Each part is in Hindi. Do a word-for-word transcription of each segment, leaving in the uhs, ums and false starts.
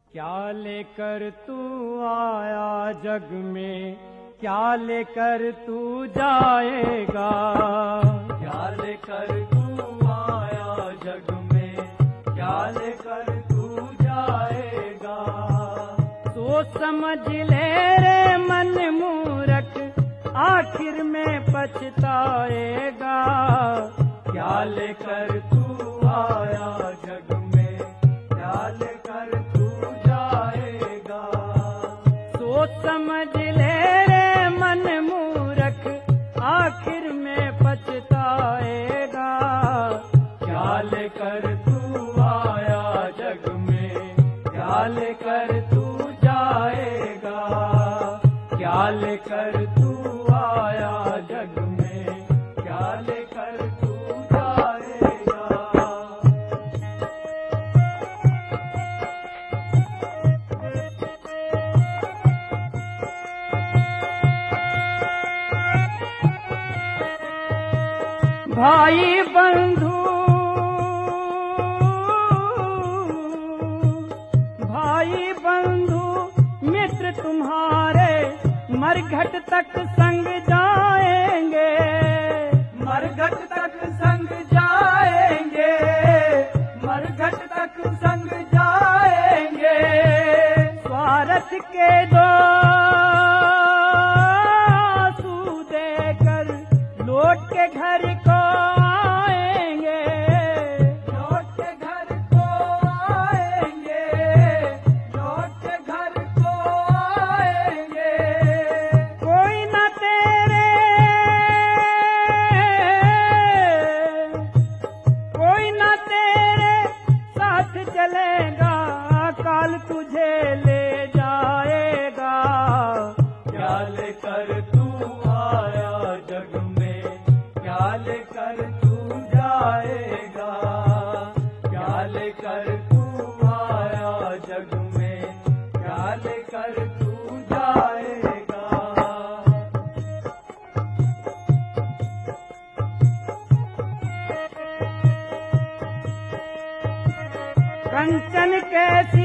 क्या लेकर तू आया जग में, क्या लेकर तू जाएगा। क्या लेकर तू आया जग में, क्या लेकर तू जाएगा। सोच समझ ले रे मन मूरख, आखिर में पछताएगा। क्या लेकर तू आया जग में, क्या लेकर तू जाएगा। सोच समझ ले रे मन मूरख, आखिर में पछताएगा। क्या लेकर तू आया जग में, क्या लेकर तू जाएगा। क्या लेकर तू आया जग में, क्या लेकर तू जाएगा। भाई बंधु भाई बंधु मित्र तुम्हारे मरघट तक संग जाएंगे। मरघट तक संग जाएंगे, मरघट तक संग जाएंगे। स्वार्थ के दो आंसू देकर लौट के घर को आएंगे। लौट के घर को आएंगे, लौट के घर को आएंगे। कोई न तेरे कोई न तेरे साथ चलेगा, काल तुझे ले जाएगा। क्या लेकर तू आया जग में, क्या लेकर तू जाएगा। क्या लेकर तू आया जग में, क्या लेकर तू जाएगा। कंचन कैसी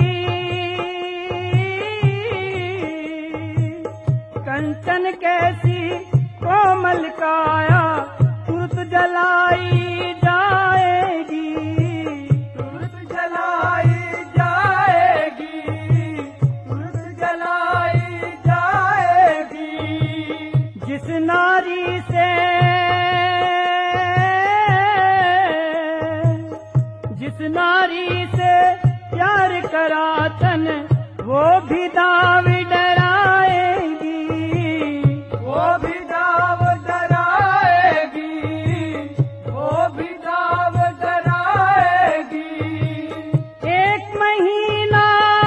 कंचन कैसी कोमल काया, तुरत जलाई जाएगी। तुरत जलाई जाएगी, तुरत जलाई जाएगी। जिस नारी से जिस नारी से प्यार करा तन, वो भी दाव डराएगी। वो भी दाव डराएगी, वो भी दाव डराएगी। एक महीना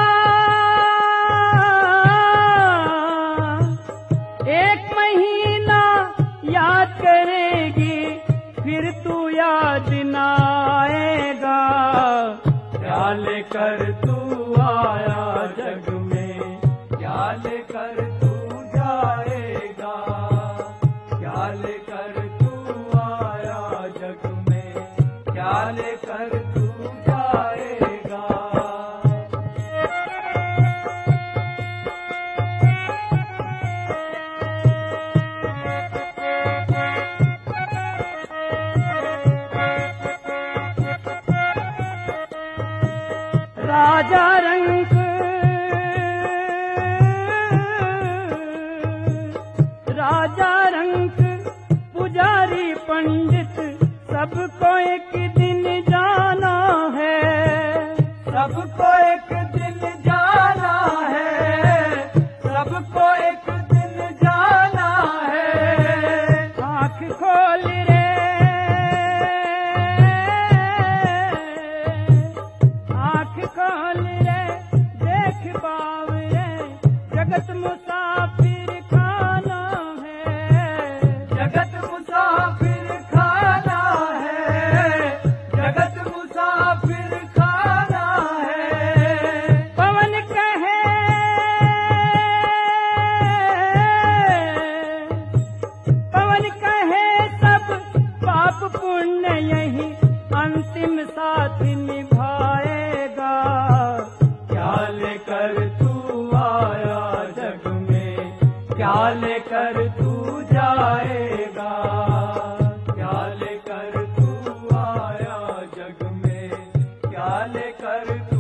एक महीना याद करेगी, फिर तू याद न आएगा। क्या लेकर तू आया जग में, क्या लेकर तू जाएगा। क्या लेकर तू आया जग में, क्या लेकर तू जाएगा। राजा रंग राजा रंग पुजारी पंडित, सबको एक दिन जाना है। सबको एक दिन जाना है, सबको एक दिन जाना है। आँख खोल रे आँख खोल रे, देख बावरे, जगत मुसाफिर खाना है। जगत मुसाफिर खाना है, जगत मुसाफिर खाना है। पवन लेकर तू आया जग में, क्या लेकर तू जाएगा, क्या लेकर तू आया जग में, क्या लेकर तू